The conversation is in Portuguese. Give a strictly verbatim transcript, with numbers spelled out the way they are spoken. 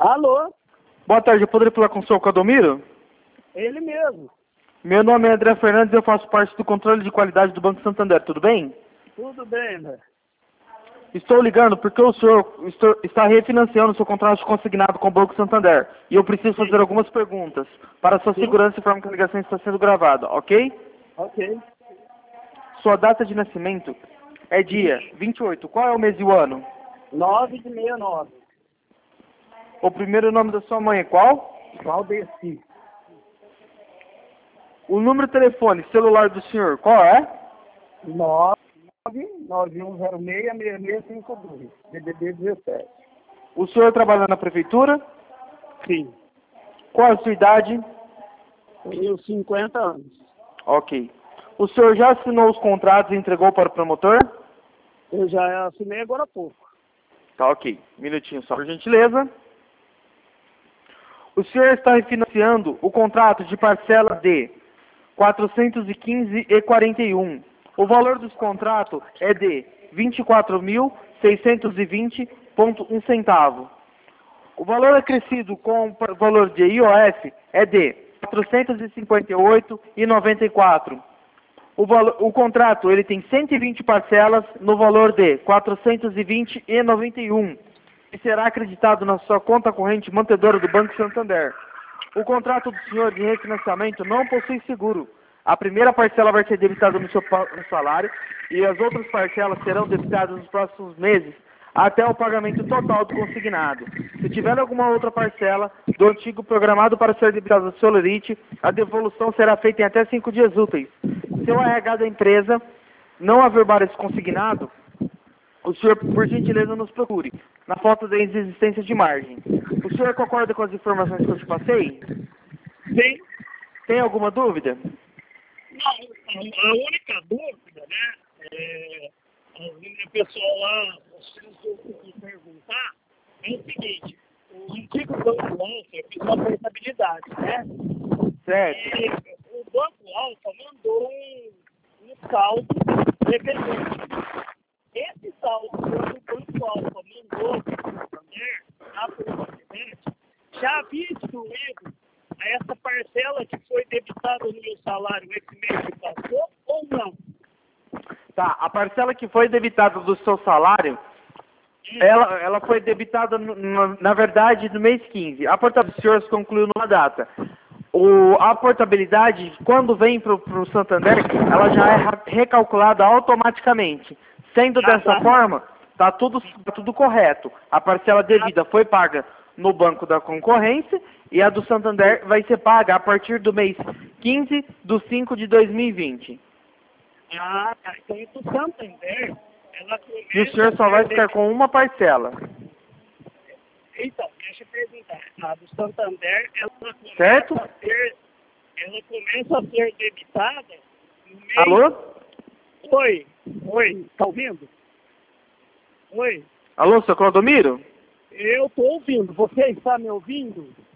Alô? Boa tarde, eu poderia falar com o senhor Claudomiro? Ele mesmo. Meu nome é André Fernandes e eu faço parte do controle de qualidade do Banco Santander, tudo bem? Tudo bem, né? Estou ligando porque o senhor estou- está refinanciando o seu contrato consignado com o Banco Santander e eu preciso fazer algumas perguntas para sua Sim. segurança e forma que a ligação está sendo gravada, ok? Ok. Sua data de nascimento é dia vinte e oito, qual é o mês e o ano? nove de sessenta e nove. O primeiro nome da sua mãe é qual? Valdeci. O número de telefone celular do senhor, qual é? nove nove um zero seis seis seis cinco dois. D D D dezessete. O senhor trabalha na prefeitura? Sim. Qual é a sua idade? Tenho cinquenta anos. Ok. O senhor já assinou os contratos e entregou para o promotor? Eu já assinei agora há pouco. Tá, ok. Minutinho só, por gentileza. O senhor está refinanciando o contrato de parcela de quatrocentos e quinze reais e quarenta e um. O valor dos contratos é de vinte e quatro mil seiscentos e vinte reais e um centavo. O valor acrescido com o valor de I O F é de quatrocentos e cinquenta e oito reais e noventa e quatro. O, valo, o contrato ele tem cento e vinte parcelas no valor de quatrocentos e vinte reais e noventa e um e será acreditado na sua conta corrente mantedora do Banco Santander. O contrato do senhor de refinanciamento não possui seguro. A primeira parcela vai ser debitada no seu pa- no salário e as outras parcelas serão debitadas nos próximos meses até o pagamento total do consignado. Se tiver alguma outra parcela do antigo programado para ser debitada do seu limite, a devolução será feita em até cinco dias úteis. Se o R H da empresa não averbar esse consignado, o senhor, por gentileza, nos procure, na foto da existência de margem. O senhor concorda com as informações que eu te passei? Sim. Tem alguma dúvida? Não, a única dúvida, né? É, a pessoa lá, vocês perguntar, é o seguinte, o antigo Banco Alfa fez uma portabilidade, né? Certo. E o Banco Alfa mandou um, um saldo reverente. Esse saldo, quando o Banco Alfa mandou para o Santander, a portabilidade, já havia excluído essa parcela que foi debitada no meu salário esse mês que passou ou não? Tá, a parcela que foi debitada do seu salário, ela, ela foi debitada, no- no- na verdade, no mês quinze. A portabilidade do senhor se concluiu numa data. O, a portabilidade, quando vem para o Santander, ela já é ra- recalculada automaticamente. Sendo dessa forma, tá tudo, tá tudo correto. A parcela devida foi paga no banco da concorrência e a do Santander vai ser paga a partir do mês quinze de cinco de dois mil e vinte. Ah, tá. Então, do Santander, ela começa... E o senhor só vai ficar com uma parcela. Então, deixa eu perguntar. A do Santander, ela começa Certo? a ser... Ela começa a ser debitada no mês... Alô? Oi, oi, tá ouvindo? Oi, Alô, seu Claudomiro? eu tô ouvindo. Você está me ouvindo?